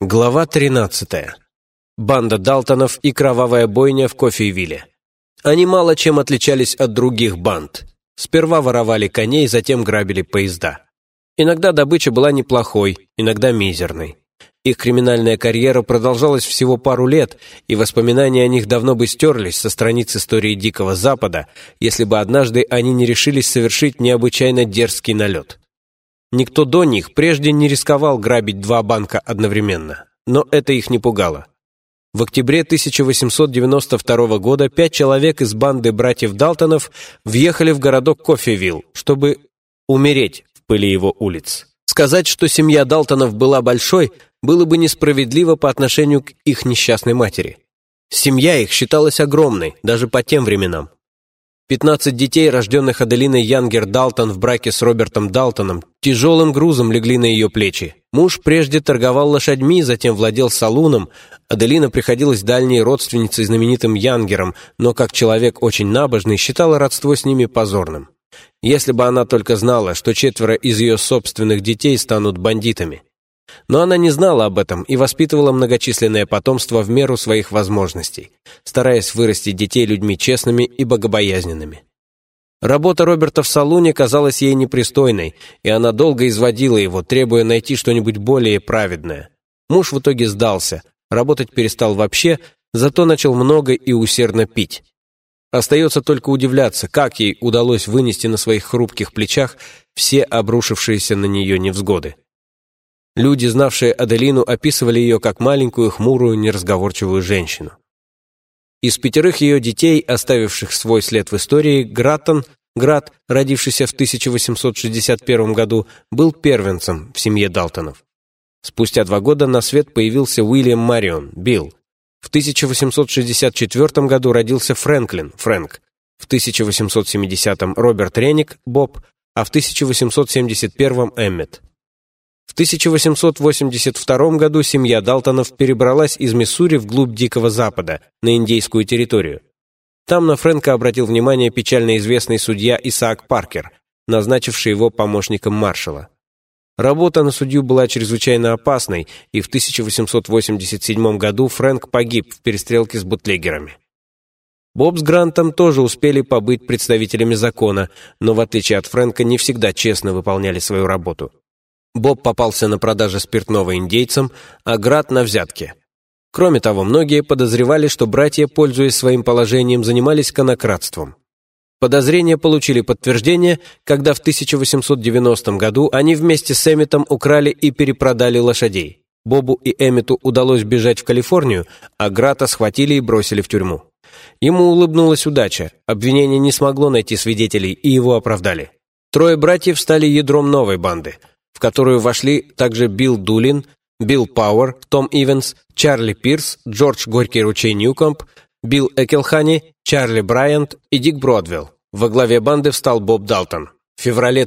Глава 13. Банда Далтонов и кровавая бойня в Кофейвилле. Они мало чем отличались от других банд. Сперва воровали коней, затем грабили поезда. Иногда добыча была неплохой, иногда мизерной. Их криминальная карьера продолжалась всего пару лет, и воспоминания о них давно бы стерлись со страниц истории Дикого Запада, если бы однажды они не решились совершить необычайно дерзкий налет. Никто до них прежде не рисковал грабить два банка одновременно, но это их не пугало. В октябре 1892 года 5 человек из банды братьев Далтонов въехали в городок Кофейвилл, чтобы умереть в пыли его улиц. Сказать, что семья Далтонов была большой, было бы несправедливо по отношению к их несчастной матери. Семья их считалась огромной, даже по тем временам. 15 детей, рожденных Аделиной Янгер Далтон в браке с Робертом Далтоном, тяжелым грузом легли на ее плечи. Муж прежде торговал лошадьми, затем владел салуном. Аделина приходилась дальней родственницей знаменитым Янгерам, но как человек очень набожный считала родство с ними позорным. Если бы она только знала, что 4 из ее собственных детей станут бандитами. Но она не знала об этом и воспитывала многочисленное потомство в меру своих возможностей, стараясь вырастить детей людьми честными и богобоязненными. Работа Роберта в салуне казалась ей непристойной, и она долго изводила его, требуя найти что-нибудь более праведное. Муж в итоге сдался, работать перестал вообще, зато начал много и усердно пить. Остается только удивляться, как ей удалось вынести на своих хрупких плечах все обрушившиеся на нее невзгоды. Люди, знавшие Аделину, описывали ее как маленькую, хмурую, неразговорчивую женщину. Из 5 ее детей, оставивших свой след в истории, Грат, родившийся в 1861 году, был первенцем в семье Далтонов. Спустя 2 года на свет появился Уильям Марион, Билл. В 1864 году родился Фрэнк, в 1870 Роберт Ренник, Боб, а в 1871 Эммет. В 1882 году семья Далтонов перебралась из Миссури вглубь Дикого Запада, на индейскую территорию. Там на Фрэнка обратил внимание печально известный судья Исаак Паркер, назначивший его помощником маршала. Работа на судью была чрезвычайно опасной, и в 1887 году Фрэнк погиб в перестрелке с бутлегерами. Боб с Грантом тоже успели побыть представителями закона, но в отличие от Фрэнка не всегда честно выполняли свою работу. Боб попался на продаже спиртного индейцам, а Грат на взятке. Кроме того, многие подозревали, что братья, пользуясь своим положением, занимались конокрадством. Подозрения получили подтверждение, когда в 1890 году они вместе с Эмметом украли и перепродали лошадей. Бобу и Эммету удалось бежать в Калифорнию, а Грата схватили и бросили в тюрьму. Ему улыбнулась удача, обвинение не смогло найти свидетелей, и его оправдали. 3 братьев стали ядром новой банды, в которую вошли также Билл Дулин, Билл Пауэр, Том Ивенс, Чарли Пирс, Джордж Горький ручей Ньюкомб, Билл Экелхани, Чарли Брайант и Дик Бродвелл. Во главе банды встал Боб Далтон. В феврале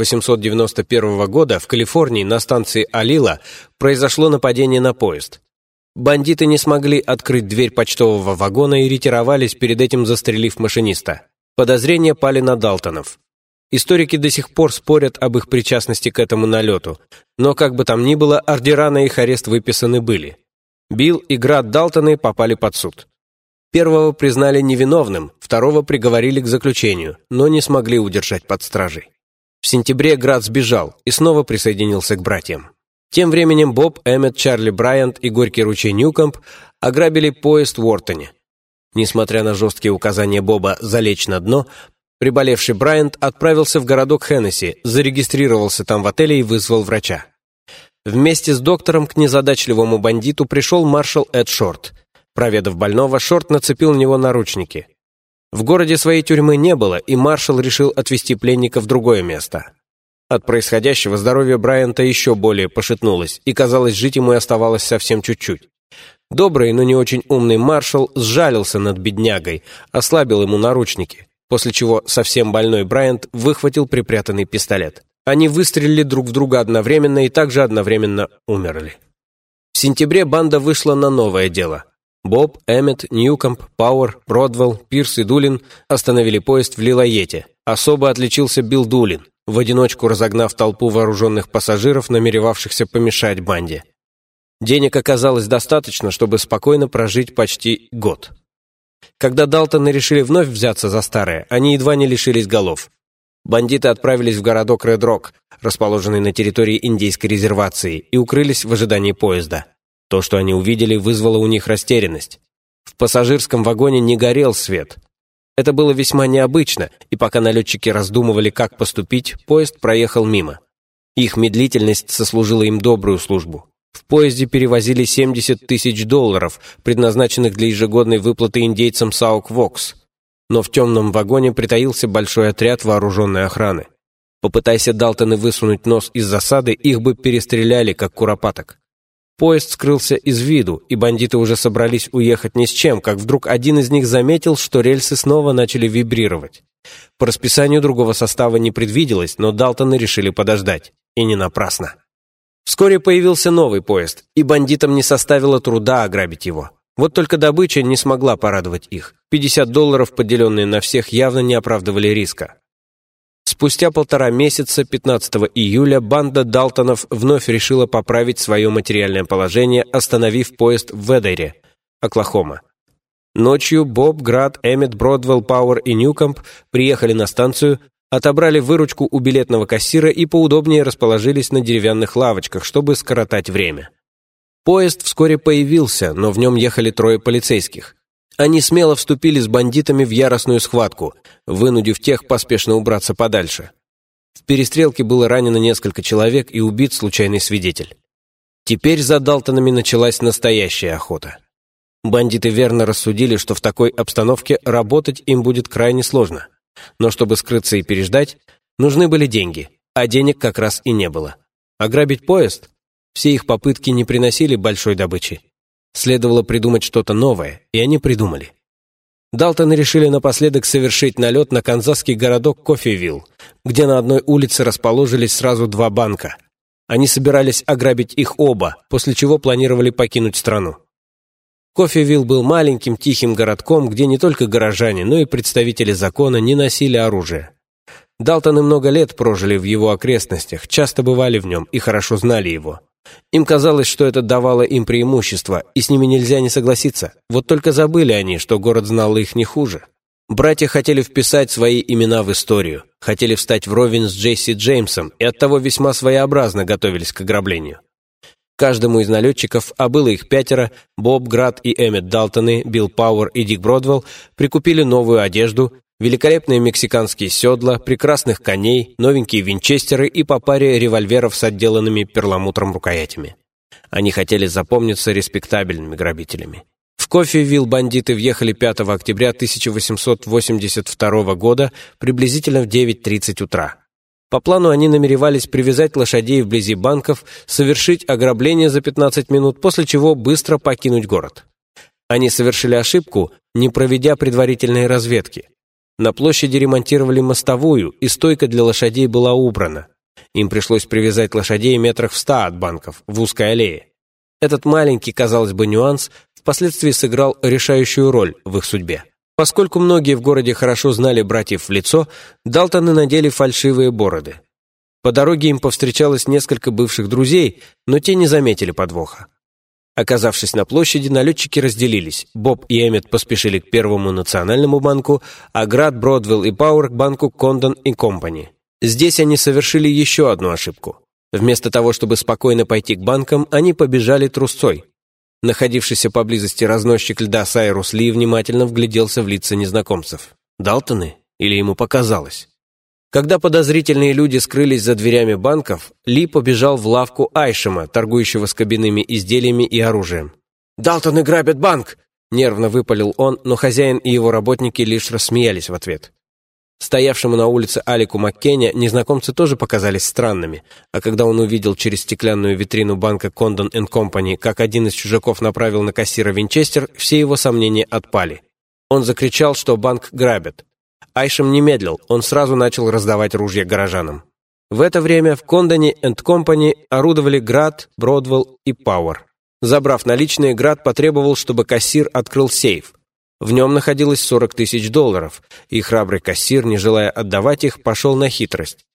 1891 года в Калифорнии на станции Алила произошло нападение на поезд. Бандиты не смогли открыть дверь почтового вагона и ретировались, перед этим застрелив машиниста. Подозрения пали на Далтонов. Историки до сих пор спорят об их причастности к этому налету, но как бы там ни было, ордера на их арест выписаны были. Билл и Грат Далтоны попали под суд. Первого признали невиновным, второго приговорили к заключению, но не смогли удержать под стражей. В сентябре Грат сбежал и снова присоединился к братьям. Тем временем Боб, Эммет, Чарли Брайант и Горький ручей Ньюкомб ограбили поезд в Уортоне. Несмотря на жесткие указания Боба залечь на дно, приболевший Брайант отправился в городок Хеннесси, зарегистрировался там в отеле и вызвал врача. Вместе с доктором к незадачливому бандиту пришел маршал Эд Шорт. Проведав больного, Шорт нацепил на него наручники. В городе своей тюрьмы не было, и маршал решил отвезти пленника в другое место. От происходящего здоровье Брайанта еще более пошатнулось, и, казалось, жить ему и оставалось совсем чуть-чуть. Добрый, но не очень умный маршал сжалился над беднягой, ослабил ему наручники, после чего совсем больной Брайант выхватил припрятанный пистолет. Они выстрелили друг в друга одновременно и также одновременно умерли. В сентябре банда вышла на новое дело. Боб, Эммет, Ньюкомб, Пауэр, Бродвелл, Пирс и Дулин остановили поезд в Лилайете. Особо отличился Билл Дулин, в одиночку разогнав толпу вооруженных пассажиров, намеревавшихся помешать банде. Денег оказалось достаточно, чтобы спокойно прожить почти год. Когда Далтоны решили вновь взяться за старое, они едва не лишились голов. Бандиты отправились в городок Ред-Рок, расположенный на территории индейской резервации, и укрылись в ожидании поезда. То, что они увидели, вызвало у них растерянность. В пассажирском вагоне не горел свет. Это было весьма необычно, и пока налетчики раздумывали, как поступить, поезд проехал мимо. Их медлительность сослужила им добрую службу. В поезде перевозили $70 тысяч, предназначенных для ежегодной выплаты индейцам Саук-Вокс. Но в темном вагоне притаился большой отряд вооруженной охраны. Попытайся Далтоны высунуть нос из засады, их бы перестреляли, как куропаток. Поезд скрылся из виду, и бандиты уже собрались уехать ни с чем, как вдруг один из них заметил, что рельсы снова начали вибрировать. По расписанию другого состава не предвиделось, но Далтоны решили подождать. И не напрасно. Вскоре появился новый поезд, и бандитам не составило труда ограбить его. Вот только добыча не смогла порадовать их. $50, поделенные на всех, явно не оправдывали риска. Спустя 1,5 месяца, 15 июля, банда Далтонов вновь решила поправить свое материальное положение, остановив поезд в Ведере, Оклахома. Ночью Боб, Град, Эммет, Бродвелл, Пауэр и Ньюкомб приехали на станцию, отобрали выручку у билетного кассира и поудобнее расположились на деревянных лавочках, чтобы скоротать время. Поезд вскоре появился, но в нем ехали 3 полицейских. Они смело вступили с бандитами в яростную схватку, вынудив тех поспешно убраться подальше. В перестрелке было ранено несколько человек и убит случайный свидетель. Теперь за Далтонами началась настоящая охота. Бандиты верно рассудили, что в такой обстановке работать им будет крайне сложно. Но чтобы скрыться и переждать, нужны были деньги, а денег как раз и не было. Ограбить поезд? Все их попытки не приносили большой добычи. Следовало придумать что-то новое, и они придумали. Далтоны решили напоследок совершить налет на канзасский городок Кофевилл, где на одной улице расположились сразу 2 банка. Они собирались ограбить их оба, после чего планировали покинуть страну. Кофевилл был маленьким тихим городком, где не только горожане, но и представители закона не носили оружие. Далтоны много лет прожили в его окрестностях, часто бывали в нем и хорошо знали его. Им казалось, что это давало им преимущество, и с ними нельзя не согласиться. Вот только забыли они, что город знал их не хуже. Братья хотели вписать свои имена в историю, хотели встать вровень с Джесси Джеймсом и оттого весьма своеобразно готовились к ограблению. Каждому из налетчиков, а было их 5, Боб, Град и Эммет Далтоны, Билл Пауэр и Дик Бродвелл, прикупили новую одежду, великолепные мексиканские седла, прекрасных коней, новенькие винчестеры и по паре револьверов с отделанными перламутром рукоятями. Они хотели запомниться респектабельными грабителями. В Кофевилл бандиты въехали 5 октября 1882 года приблизительно в 9:30 утра. По плану они намеревались привязать лошадей вблизи банков, совершить ограбление за 15 минут, после чего быстро покинуть город. Они совершили ошибку, не проведя предварительной разведки. На площади ремонтировали мостовую, и стойка для лошадей была убрана. Им пришлось привязать лошадей метрах в 100 от банков, в узкой аллее. Этот маленький, казалось бы, нюанс впоследствии сыграл решающую роль в их судьбе. Поскольку многие в городе хорошо знали братьев в лицо, Далтоны надели фальшивые бороды. По дороге им повстречалось несколько бывших друзей, но те не заметили подвоха. Оказавшись на площади, налетчики разделились. Боб и Эммет поспешили к Первому национальному банку, а Град, Бродвелл и Пауэр к банку Кондон и Компани. Здесь они совершили еще одну ошибку. Вместо того, чтобы спокойно пойти к банкам, они побежали трусцой. Находившийся поблизости разносчик льда Сайрус Ли внимательно вгляделся в лица незнакомцев. Далтоны? Или ему показалось? Когда подозрительные люди скрылись за дверями банков, Ли побежал в лавку Айшема, торгующего с кабинными изделиями и оружием. «Далтоны грабят банк!» — нервно выпалил он, но хозяин и его работники лишь рассмеялись в ответ. Стоявшему на улице Алику Маккене незнакомцы тоже показались странными, а когда он увидел через стеклянную витрину банка Кондон & Компани, как один из чужаков направил на кассира винчестер, все его сомнения отпали. Он закричал, что банк грабят. Айшем не медлил, он сразу начал раздавать ружья горожанам. В это время в Кондоне & Компани орудовали Град, Бродвелл и Пауэр. Забрав наличные, Град потребовал, чтобы кассир открыл сейф. В нем находилось $40 тысяч, и храбрый кассир, не желая отдавать их, пошел на хитрость.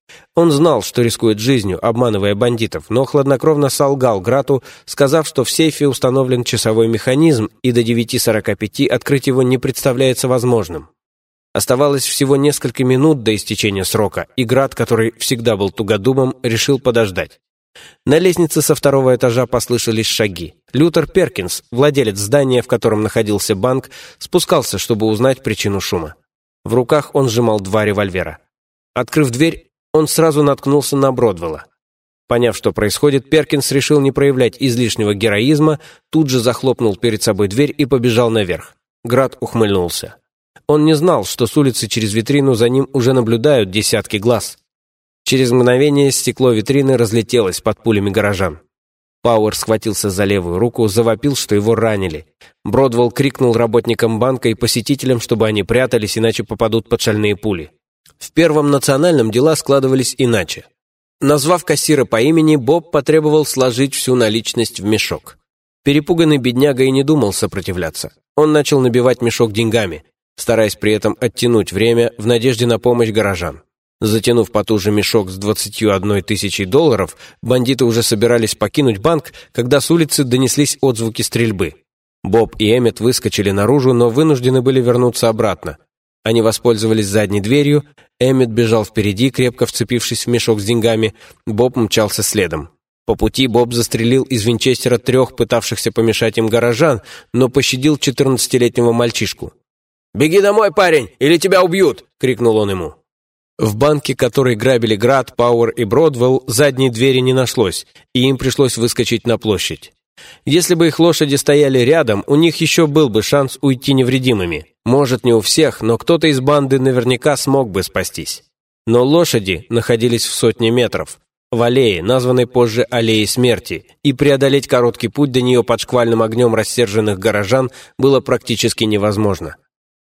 Он знал, что рискует жизнью, обманывая бандитов, но хладнокровно солгал Грату, сказав, что в сейфе установлен часовой механизм, и до 9:45 открыть его не представляется возможным. Оставалось всего несколько минут до истечения срока, и Грат, который всегда был тугодумом, решил подождать. На лестнице со 2-го этажа послышались шаги. Лютер Перкинс, владелец здания, в котором находился банк, спускался, чтобы узнать причину шума. В руках он сжимал 2 револьвера. Открыв дверь, он сразу наткнулся на Бродвелла. Поняв, что происходит, Перкинс решил не проявлять излишнего героизма, тут же захлопнул перед собой дверь и побежал наверх. Грат ухмыльнулся. Он не знал, что с улицы через витрину за ним уже наблюдают десятки глаз. Через мгновение стекло витрины разлетелось под пулями горожан. Пауэр схватился за левую руку, завопил, что его ранили. Бродвелл крикнул работникам банка и посетителям, чтобы они прятались, иначе попадут под шальные пули. В Первом национальном дела складывались иначе. Назвав кассира по имени, Боб потребовал сложить всю наличность в мешок. Перепуганный бедняга и не думал сопротивляться. Он начал набивать мешок деньгами, стараясь при этом оттянуть время в надежде на помощь горожан. Затянув потуже мешок с 21 тысячей долларов, бандиты уже собирались покинуть банк, когда с улицы донеслись отзвуки стрельбы. Боб и Эммет выскочили наружу, но вынуждены были вернуться обратно. Они воспользовались задней дверью, Эммет бежал впереди, крепко вцепившись в мешок с деньгами, Боб мчался следом. По пути Боб застрелил из винчестера 3 пытавшихся помешать им горожан, но пощадил 14-летнего мальчишку. «Беги домой, парень, или тебя убьют!» — крикнул он ему. В банке, который грабили Грат, Пауэр и Бродвелл, задней двери не нашлось, и им пришлось выскочить на площадь. Если бы их лошади стояли рядом, у них еще был бы шанс уйти невредимыми. Может, не у всех, но кто-то из банды наверняка смог бы спастись. Но лошади находились в 100 метров, в аллее, названной позже Аллеей Смерти, и преодолеть короткий путь до нее под шквальным огнем рассерженных горожан было практически невозможно.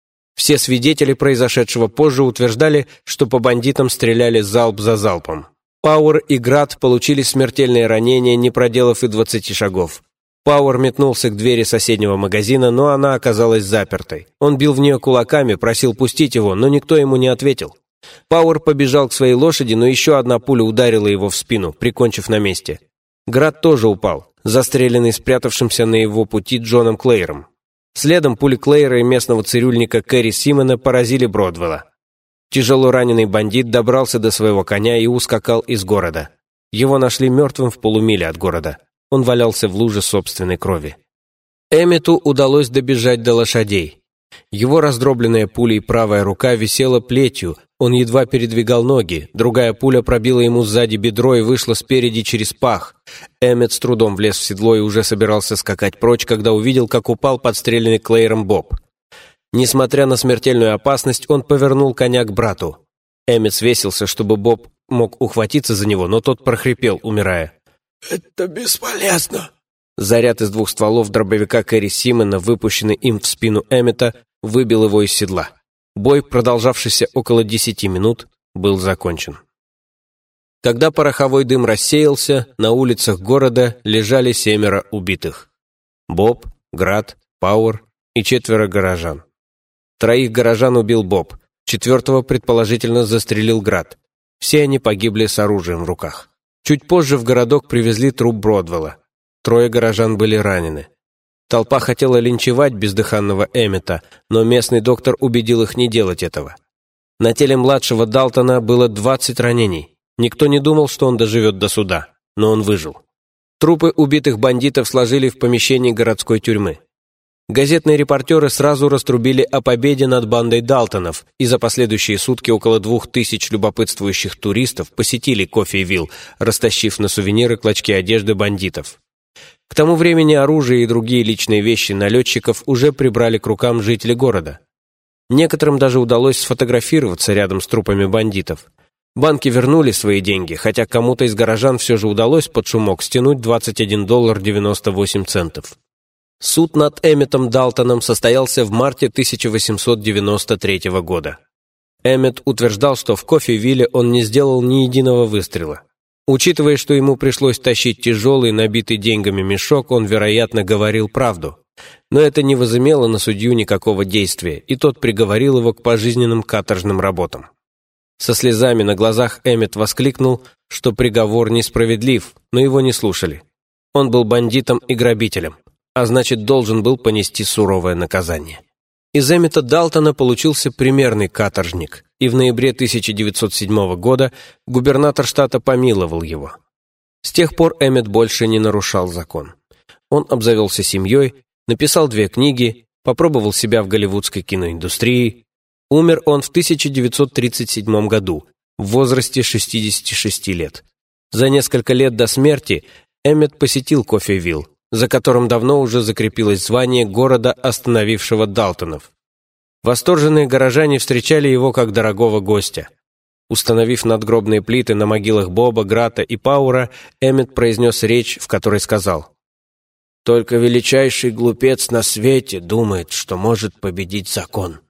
Все свидетели произошедшего позже утверждали, что по бандитам стреляли залп за залпом. Пауэр и Грат получили смертельные ранения, не проделав и 20 шагов. Пауэр метнулся к двери соседнего магазина, но она оказалась запертой. Он бил в нее кулаками, просил пустить его, но никто ему не ответил. Пауэр побежал к своей лошади, но еще одна пуля ударила его в спину, прикончив на месте. Грат тоже упал, застреленный спрятавшимся на его пути Джоном Клейером. Следом пули Клейера и местного цирюльника Кэрри Симона поразили Бродвелла. Тяжело раненый бандит добрался до своего коня и ускакал из города. Его нашли мертвым в полумиле от города. Он валялся в луже собственной крови. Эммету удалось добежать до лошадей. Его раздробленная пулей правая рука висела плетью, он едва передвигал ноги, другая пуля пробила ему сзади бедро и вышла спереди через пах. Эммет с трудом влез в седло и уже собирался скакать прочь, когда увидел, как упал подстреленный Клейером Боб. Несмотря на смертельную опасность, он повернул коня к брату. Эммет свесился, чтобы Боб мог ухватиться за него, но тот прохрипел, умирая. «Это бесполезно!» Заряд из 2 стволов дробовика Кэрри Симона, выпущенный им в спину Эммета, выбил его из седла. Бой, продолжавшийся около 10 минут, был закончен. Когда пороховой дым рассеялся, на улицах города лежали 7 убитых. Боб, Грат, Пауэр и 4 горожан. 3 горожан убил Боб, 4-го предположительно застрелил Грат. Все они погибли с оружием в руках. Чуть позже в городок привезли труп Бродвелла. 3 горожан были ранены. Толпа хотела линчевать бездыханного Эммета, но местный доктор убедил их не делать этого. На теле младшего Далтона было 20 ранений. Никто не думал, что он доживет до суда, но он выжил. Трупы убитых бандитов сложили в помещении городской тюрьмы. Газетные репортеры сразу раструбили о победе над бандой Далтонов, и за последующие сутки около 2000 любопытствующих туристов посетили Кофейвилл, растащив на сувениры клочки одежды бандитов. К тому времени оружие и другие личные вещи налетчиков уже прибрали к рукам жители города. Некоторым даже удалось сфотографироваться рядом с трупами бандитов. Банки вернули свои деньги, хотя кому-то из горожан все же удалось под шумок стянуть $21.98. Суд над Эмметом Далтоном состоялся в марте 1893 года. Эммет утверждал, что в Кофейвилле он не сделал ни единого выстрела. Учитывая, что ему пришлось тащить тяжелый, набитый деньгами мешок, он, вероятно, говорил правду. Но это не возымело на судью никакого действия, и тот приговорил его к пожизненным каторжным работам. Со слезами на глазах Эммет воскликнул, что приговор несправедлив, но его не слушали. Он был бандитом и грабителем, а значит, должен был понести суровое наказание. Из Эммета Далтона получился примерный каторжник, и в ноябре 1907 года губернатор штата помиловал его. С тех пор Эммет больше не нарушал закон. Он обзавелся семьей, написал 2 книги, попробовал себя в голливудской киноиндустрии. Умер он в 1937 году, в возрасте 66 лет. За несколько лет до смерти Эммет посетил Кофевилл, за которым давно уже закрепилось звание города, остановившего Далтонов. Восторженные горожане встречали его как дорогого гостя. Установив надгробные плиты на могилах Боба, Грата и Паура, Эммет произнес речь, в которой сказал: «Только величайший глупец на свете думает, что может победить закон».